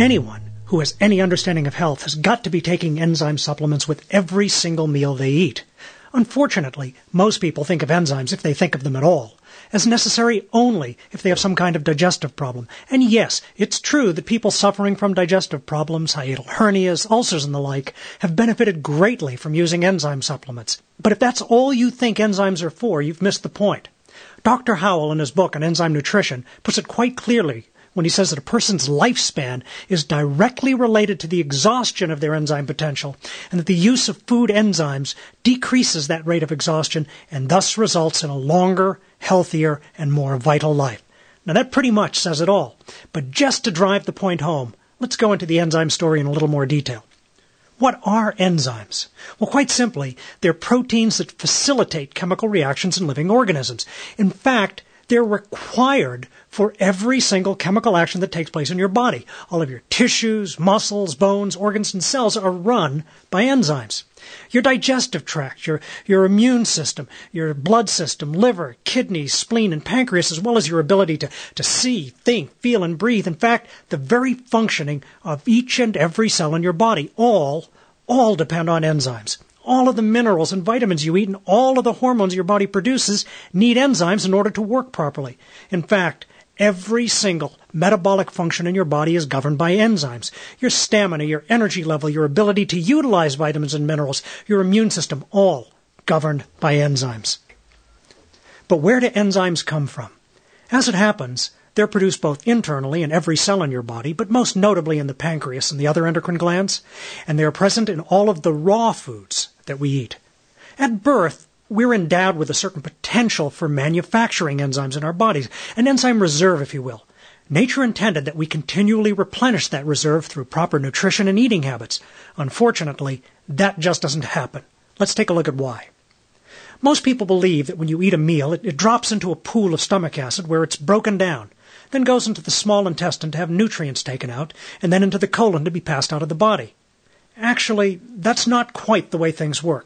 Anyone who has any understanding of health has got to be taking enzyme supplements with every single meal they eat. Unfortunately, most people think of enzymes, if they think of them at all, as necessary only if they have some kind of digestive problem. And yes, it's true that people suffering from digestive problems, hiatal hernias, ulcers and the like, have benefited greatly from using enzyme supplements. But if that's all you think enzymes are for, you've missed the point. Dr. Howell, in his book on enzyme nutrition, puts it quite clearly when he says that a person's lifespan is directly related to the exhaustion of their enzyme potential, and that the use of food enzymes decreases that rate of exhaustion and thus results in a longer, healthier, and more vital life. Now that pretty much says it all. But just to drive the point home, let's go into the enzyme story in a little more detail. What are enzymes? Well, quite simply, they're proteins that facilitate chemical reactions in living organisms. In fact, they're required for every single chemical action that takes place in your body. All of your tissues, muscles, bones, organs, and cells are run by enzymes. Your digestive tract, your immune system, your blood system, liver, kidneys, spleen, and pancreas, as well as your ability to see, think, feel, and breathe. In fact, the very functioning of each and every cell in your body all depend on enzymes. All of the minerals and vitamins you eat and all of the hormones your body produces need enzymes in order to work properly. In fact, every single metabolic function in your body is governed by enzymes. Your stamina, your energy level, your ability to utilize vitamins and minerals, your immune system, all governed by enzymes. But where do enzymes come from? As it happens, they're produced both internally in every cell in your body, but most notably in the pancreas and the other endocrine glands, and they are present in all of the raw foods that we eat. At birth, we're endowed with a certain potential for manufacturing enzymes in our bodies, an enzyme reserve, if you will. Nature intended that we continually replenish that reserve through proper nutrition and eating habits. Unfortunately, that just doesn't happen. Let's take a look at why. Most people believe that when you eat a meal, it drops into a pool of stomach acid where it's broken down, then goes into the small intestine to have nutrients taken out, and then into the colon to be passed out of the body. Actually, that's not quite the way things work.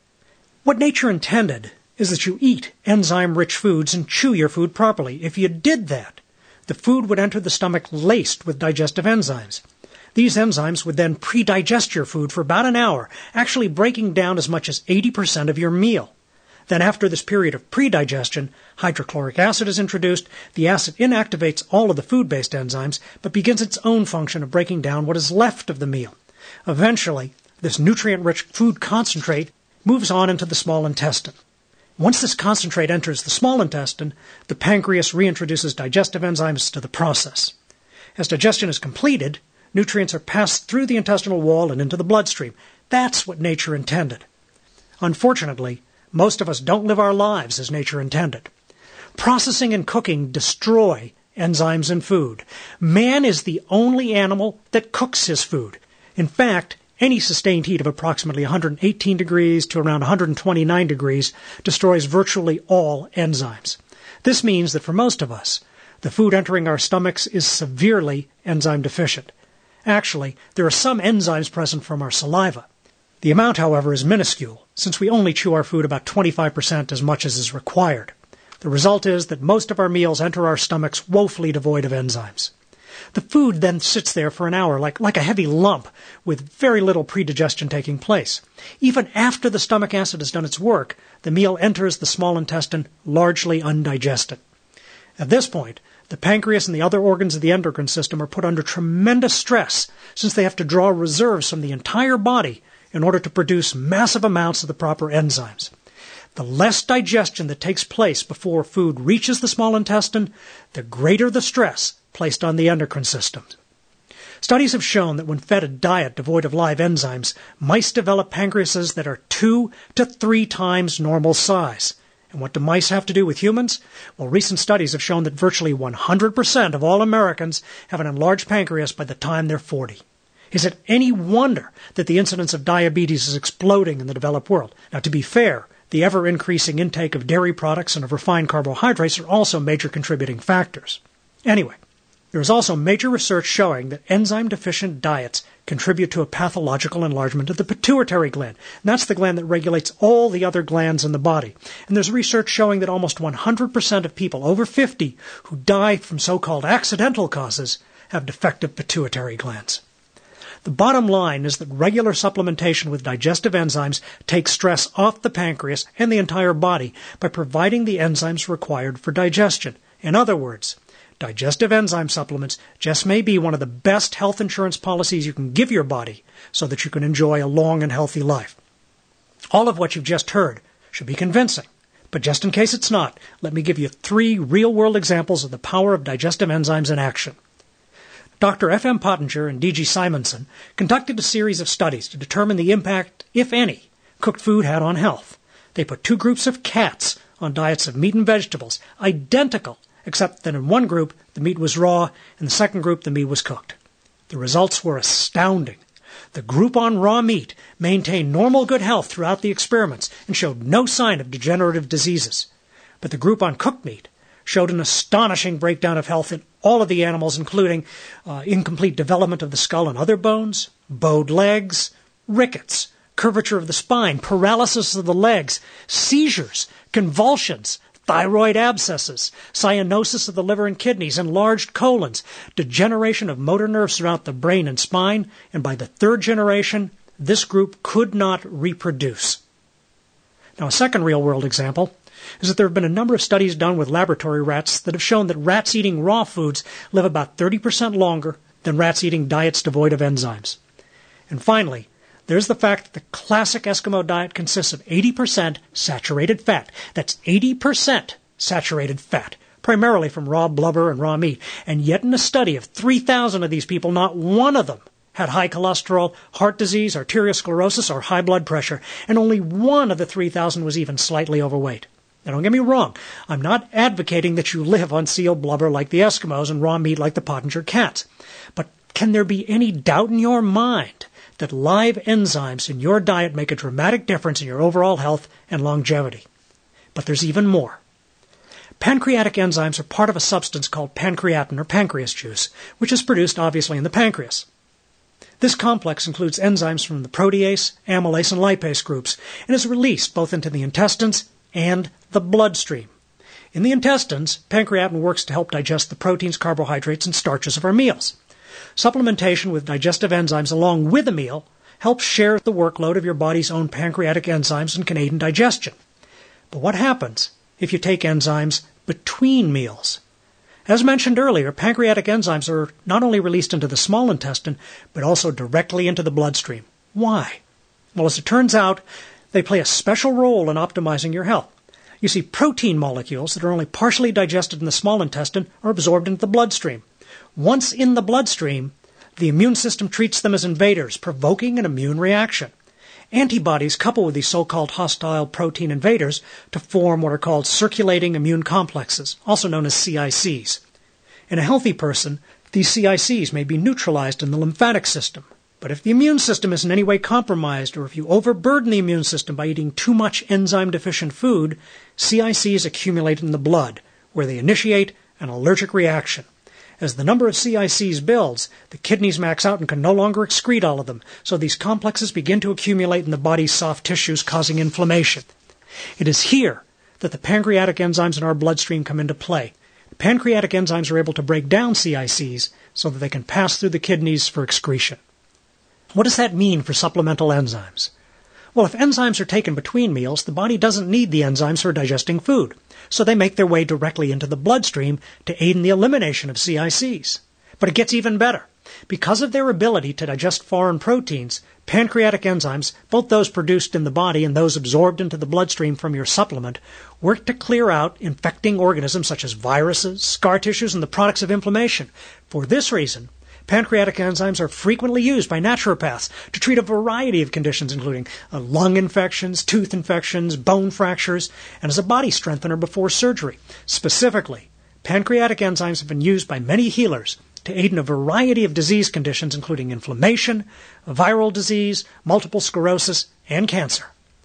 What nature intended is that you eat enzyme-rich foods and chew your food properly. If you did that, the food would enter the stomach laced with digestive enzymes. These enzymes would then pre-digest your food for about an hour, actually breaking down as much as 80% of your meal. Then after this period of pre-digestion, hydrochloric acid is introduced. The acid inactivates all of the food-based enzymes, but begins its own function of breaking down what is left of the meal. Eventually, this nutrient-rich food concentrate moves on into the small intestine. Once this concentrate enters the small intestine, the pancreas reintroduces digestive enzymes to the process. As digestion is completed, nutrients are passed through the intestinal wall and into the bloodstream. That's what nature intended. Unfortunately, most of us don't live our lives as nature intended. Processing and cooking destroy enzymes in food. Man is the only animal that cooks his food. In fact, any sustained heat of approximately 118 degrees to around 129 degrees destroys virtually all enzymes. This means that for most of us, the food entering our stomachs is severely enzyme deficient. Actually, there are some enzymes present from our saliva. The amount, however, is minuscule, since we only chew our food about 25% as much as is required. The result is that most of our meals enter our stomachs woefully devoid of enzymes. The food then sits there for an hour like a heavy lump with very little predigestion taking place. Even after the stomach acid has done its work, the meal enters the small intestine largely undigested. At this point, the pancreas and the other organs of the endocrine system are put under tremendous stress since they have to draw reserves from the entire body in order to produce massive amounts of the proper enzymes. The less digestion that takes place before food reaches the small intestine, the greater the stress placed on the endocrine system. Studies have shown that when fed a diet devoid of live enzymes, mice develop pancreases that are 2 to 3 times normal size. And what do mice have to do with humans? Well, recent studies have shown that virtually 100% of all Americans have an enlarged pancreas by the time they're 40. Is it any wonder that the incidence of diabetes is exploding in the developed world? Now, to be fair, the ever-increasing intake of dairy products and of refined carbohydrates are also major contributing factors. Anyway, there is also major research showing that enzyme-deficient diets contribute to a pathological enlargement of the pituitary gland. And that's the gland that regulates all the other glands in the body. And there's research showing that almost 100% of people over 50 who die from so-called accidental causes have defective pituitary glands. The bottom line is that regular supplementation with digestive enzymes takes stress off the pancreas and the entire body by providing the enzymes required for digestion. In other words, digestive enzyme supplements just may be one of the best health insurance policies you can give your body so that you can enjoy a long and healthy life. All of what you've just heard should be convincing, but just in case it's not, let me give you 3 real-world examples of the power of digestive enzymes in action. Dr. F.M. Pottinger and D.G. Simonson conducted a series of studies to determine the impact, if any, cooked food had on health. They put 2 groups of cats on diets of meat and vegetables, identical, except that in one group the meat was raw, in the second group the meat was cooked. The results were astounding. The group on raw meat maintained normal good health throughout the experiments and showed no sign of degenerative diseases. But the group on cooked meat showed an astonishing breakdown of health in all of the animals, including incomplete development of the skull and other bones, bowed legs, rickets, curvature of the spine, paralysis of the legs, seizures, convulsions, thyroid abscesses, cyanosis of the liver and kidneys, enlarged colons, degeneration of motor nerves throughout the brain and spine, and by the 3rd generation, this group could not reproduce. Now, a second real-world example is that there have been a number of studies done with laboratory rats that have shown that rats eating raw foods live about 30% longer than rats eating diets devoid of enzymes. And finally, there's the fact that the classic Eskimo diet consists of 80% saturated fat. That's 80% saturated fat, primarily from raw blubber and raw meat. And yet in a study of 3,000 of these people, not one of them had high cholesterol, heart disease, arteriosclerosis, or high blood pressure, and only one of the 3,000 was even slightly overweight. Now, don't get me wrong. I'm not advocating that you live on seal blubber like the Eskimos and raw meat like the Pottinger cats. But can there be any doubt in your mind that live enzymes in your diet make a dramatic difference in your overall health and longevity? But there's even more. Pancreatic enzymes are part of a substance called pancreatin or pancreas juice, which is produced obviously in the pancreas. This complex includes enzymes from the protease, amylase, and lipase groups, and is released both into the intestines and the bloodstream. In the intestines, pancreatin works to help digest the proteins, carbohydrates, and starches of our meals. Supplementation with digestive enzymes along with a meal helps share the workload of your body's own pancreatic enzymes and can aid in digestion. But what happens if you take enzymes between meals? As mentioned earlier, pancreatic enzymes are not only released into the small intestine, but also directly into the bloodstream. Why? Well, as it turns out, they play a special role in optimizing your health. You see, protein molecules that are only partially digested in the small intestine are absorbed into the bloodstream. Once in the bloodstream, the immune system treats them as invaders, provoking an immune reaction. Antibodies couple with these so-called hostile protein invaders to form what are called circulating immune complexes, also known as CICs. In a healthy person, these CICs may be neutralized in the lymphatic system. But if the immune system is in any way compromised, or if you overburden the immune system by eating too much enzyme-deficient food, CICs accumulate in the blood, where they initiate an allergic reaction. As the number of CICs builds, the kidneys max out and can no longer excrete all of them, so these complexes begin to accumulate in the body's soft tissues, causing inflammation. It is here that the pancreatic enzymes in our bloodstream come into play. Pancreatic enzymes are able to break down CICs so that they can pass through the kidneys for excretion. What does that mean for supplemental enzymes? Well, if enzymes are taken between meals, the body doesn't need the enzymes for digesting food, so they make their way directly into the bloodstream to aid in the elimination of CICs. But it gets even better. Because of their ability to digest foreign proteins, pancreatic enzymes, both those produced in the body and those absorbed into the bloodstream from your supplement, work to clear out infecting organisms such as viruses, scar tissues, and the products of inflammation. For this reason, pancreatic enzymes are frequently used by naturopaths to treat a variety of conditions, including lung infections, tooth infections, bone fractures, and as a body strengthener before surgery. Specifically, pancreatic enzymes have been used by many healers to aid in a variety of disease conditions, including inflammation, viral disease, multiple sclerosis, and cancer.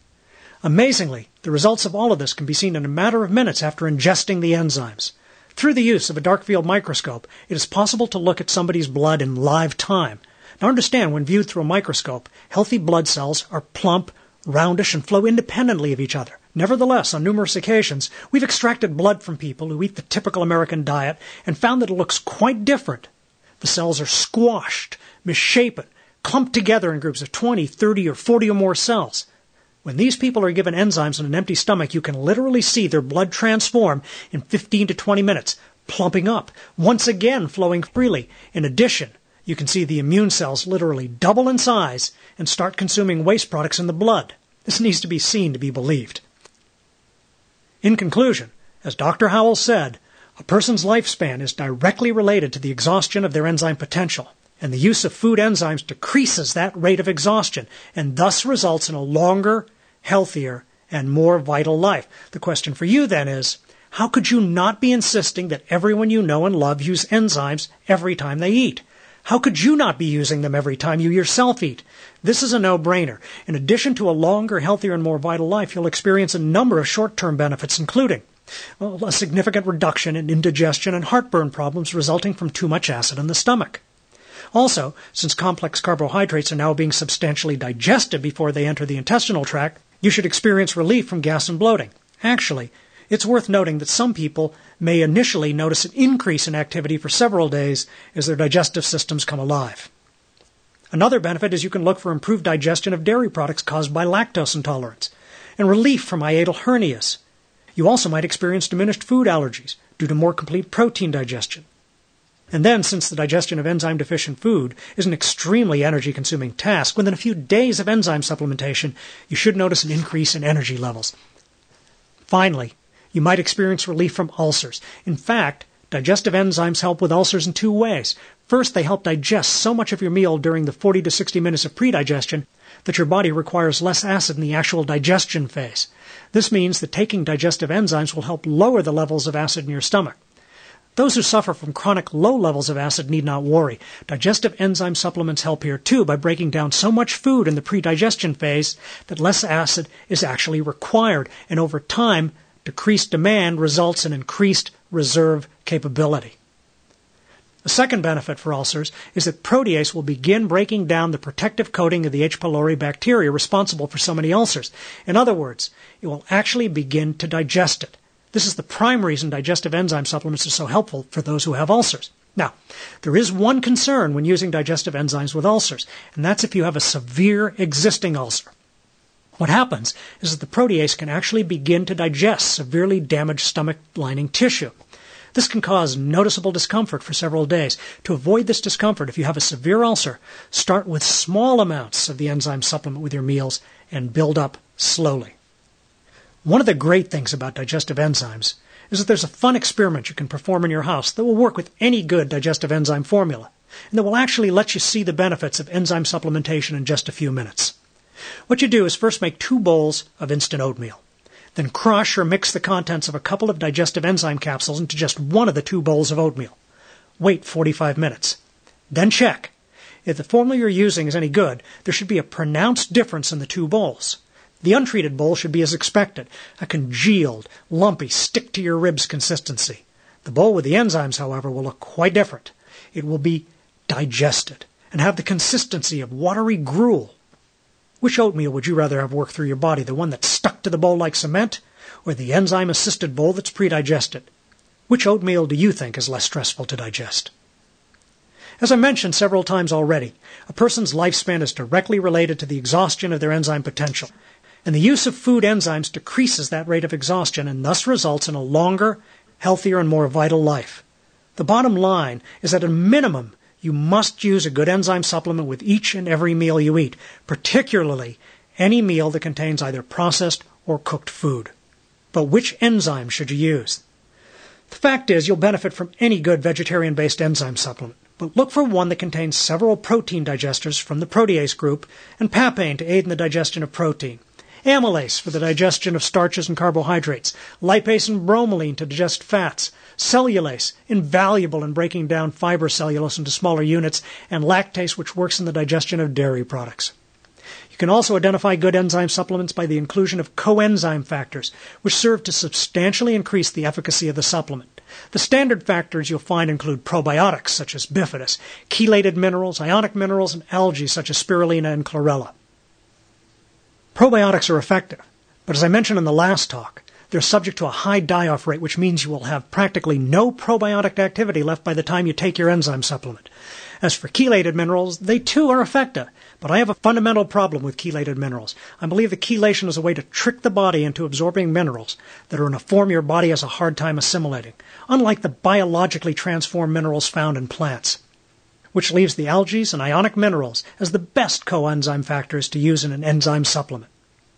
Amazingly, the results of all of this can be seen in a matter of minutes after ingesting the enzymes. Through the use of a dark field microscope, it is possible to look at somebody's blood in live time. Now understand, when viewed through a microscope, healthy blood cells are plump, roundish, and flow independently of each other. Nevertheless, on numerous occasions, we've extracted blood from people who eat the typical American diet and found that it looks quite different The cells are squashed, misshapen, clumped together in groups of 20, 30, or 40 or more cells. When these people are given enzymes on an empty stomach, you can literally see their blood transform in 15 to 20 minutes, plumping up, once again flowing freely. In addition, you can see the immune cells literally double in size and start consuming waste products in the blood. This needs to be seen to be believed. In conclusion, as Dr. Howell said, a person's lifespan is directly related to the exhaustion of their enzyme potential, and the use of food enzymes decreases that rate of exhaustion and thus results in a longer, healthier, and more vital life. The question for you then is, how could you not be insisting that everyone you know and love use enzymes every time they eat? How could you not be using them every time you yourself eat? This is a no-brainer. In addition to a longer, healthier, and more vital life, you'll experience a number of short-term benefits, including a significant reduction in indigestion and heartburn problems resulting from too much acid in the stomach. Also, since complex carbohydrates are now being substantially digested before they enter the intestinal tract, you should experience relief from gas and bloating. Actually, it's worth noting that some people may initially notice an increase in activity for several days as their digestive systems come alive. Another benefit is you can look for improved digestion of dairy products caused by lactose intolerance and relief from hiatal hernias. You also might experience diminished food allergies due to more complete protein digestion. And then, since the digestion of enzyme-deficient food is an extremely energy-consuming task, within a few days of enzyme supplementation, you should notice an increase in energy levels. Finally, you might experience relief from ulcers. In fact, digestive enzymes help with ulcers in two ways. First, they help digest so much of your meal during the 40 to 60 minutes of pre-digestion that your body requires less acid in the actual digestion phase. This means that taking digestive enzymes will help lower the levels of acid in your stomach. Those who suffer from chronic low levels of acid need not worry. Digestive enzyme supplements help here too by breaking down so much food in the pre-digestion phase that less acid is actually required, and over time, decreased demand results in increased reserve capability. The second benefit for ulcers is that protease will begin breaking down the protective coating of the H. pylori bacteria responsible for so many ulcers. In other words, it will actually begin to digest it. This is the prime reason digestive enzyme supplements are so helpful for those who have ulcers. Now, there is one concern when using digestive enzymes with ulcers, and that's if you have a severe existing ulcer. What happens is that the protease can actually begin to digest severely damaged stomach lining tissue. This can cause noticeable discomfort for several days. To avoid this discomfort, if you have a severe ulcer, start with small amounts of the enzyme supplement with your meals and build up slowly. One of the great things about digestive enzymes is that there's a fun experiment you can perform in your house that will work with any good digestive enzyme formula, and that will actually let you see the benefits of enzyme supplementation in just a few minutes. What you do is first make 2 bowls of instant oatmeal. Then crush or mix the contents of a couple of digestive enzyme capsules into just one of the 2 bowls of oatmeal. Wait 45 minutes. Then check. If the formula you're using is any good, there should be a pronounced difference in the 2 bowls. The untreated bowl should be as expected, a congealed, lumpy, stick-to-your-ribs consistency. The bowl with the enzymes, however, will look quite different. It will be digested and have the consistency of watery gruel. Which oatmeal would you rather have work through your body, the one that's stuck to the bowl like cement, or the enzyme-assisted bowl that's pre-digested? Which oatmeal do you think is less stressful to digest? As I mentioned several times already, a person's lifespan is directly related to the exhaustion of their enzyme potential, and the use of food enzymes decreases that rate of exhaustion and thus results in a longer, healthier, and more vital life. The bottom line is that at a minimum, you must use a good enzyme supplement with each and every meal you eat, particularly any meal that contains either processed or cooked food. But which enzyme should you use? The fact is, you'll benefit from any good vegetarian-based enzyme supplement, but look for one that contains several protein digesters from the protease group and papain to aid in the digestion of protein, amylase for the digestion of starches and carbohydrates, lipase and bromelain to digest fats, cellulase, invaluable in breaking down fiber cellulose into smaller units, and lactase, which works in the digestion of dairy products. You can also identify good enzyme supplements by the inclusion of coenzyme factors, which serve to substantially increase the efficacy of the supplement. The standard factors you'll find include probiotics, such as bifidus, chelated minerals, ionic minerals, and algae, such as spirulina and chlorella. Probiotics are effective, but as I mentioned in the last talk, They're subject to a high die-off rate, which means you will have practically no probiotic activity left by the time you take your enzyme supplement. As for chelated minerals, they too are effective, but I have a fundamental problem with chelated minerals. I believe that chelation is a way to trick the body into absorbing minerals that are in a form your body has a hard time assimilating, unlike the biologically transformed minerals found in plants, which leaves the algae and ionic minerals as the best coenzyme factors to use in an enzyme supplement.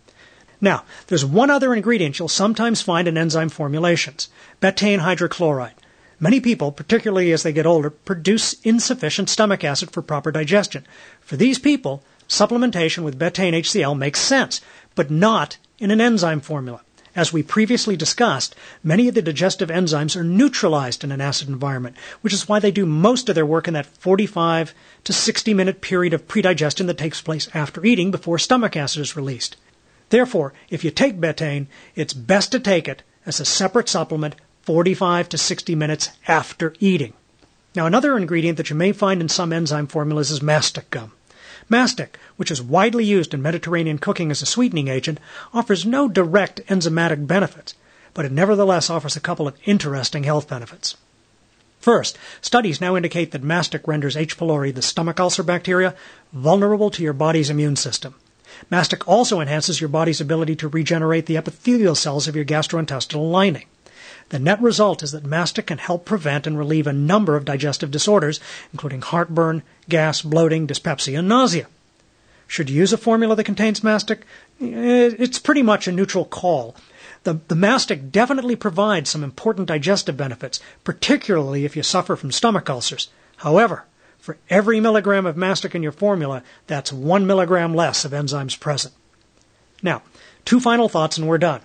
Now, there's one other ingredient you'll sometimes find in enzyme formulations, betaine hydrochloride. Many people, particularly as they get older, produce insufficient stomach acid for proper digestion. For these people, supplementation with betaine HCl makes sense, but not in an enzyme formula. As we previously discussed, many of the digestive enzymes are neutralized in an acid environment, which is why they do most of their work in that 45 to 60-minute period of predigestion that takes place after eating before stomach acid is released. Therefore, if you take betaine, it's best to take it as a separate supplement 45 to 60 minutes after eating. Now, another ingredient that you may find in some enzyme formulas is mastic gum. Mastic, which is widely used in Mediterranean cooking as a sweetening agent, offers no direct enzymatic benefits, but it nevertheless offers a couple of interesting health benefits. First, studies now indicate that mastic renders H. pylori, the stomach ulcer bacteria, vulnerable to your body's immune system. Mastic also enhances your body's ability to regenerate the epithelial cells of your gastrointestinal lining. The net result is that mastic can help prevent and relieve a number of digestive disorders, including heartburn, gas, bloating, dyspepsia, and nausea. Should you use a formula that contains mastic? It's pretty much a neutral call. The mastic definitely provides some important digestive benefits, particularly if you suffer from stomach ulcers. However, for every milligram of mastic in your formula, that's 1 milligram less of enzymes present. Now, 2 final thoughts and we're done.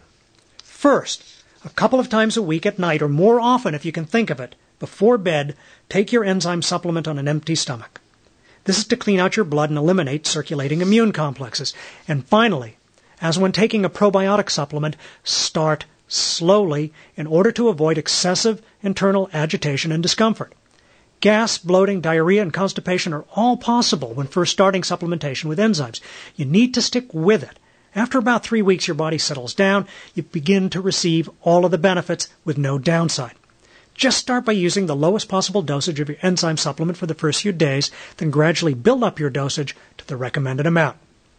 First, a couple of times a week at night, or more often if you can think of it, before bed, take your enzyme supplement on an empty stomach. This is to clean out your blood and eliminate circulating immune complexes. And finally, as when taking a probiotic supplement, start slowly in order to avoid excessive internal agitation and discomfort. Gas, bloating, diarrhea, and constipation are all possible when first starting supplementation with enzymes. You need to stick with it. After about 3 weeks, your body settles down. You begin to receive all of the benefits with no downside. Just start by using the lowest possible dosage of your enzyme supplement for the first few days, then gradually build up your dosage to the recommended amount.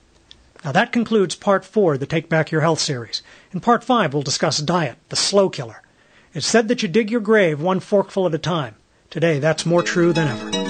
Now that concludes Part 4 of the Take Back Your Health series. In Part 5, we'll discuss diet, the slow killer. It's said that you dig your grave one forkful at a time. Today, that's more true than ever.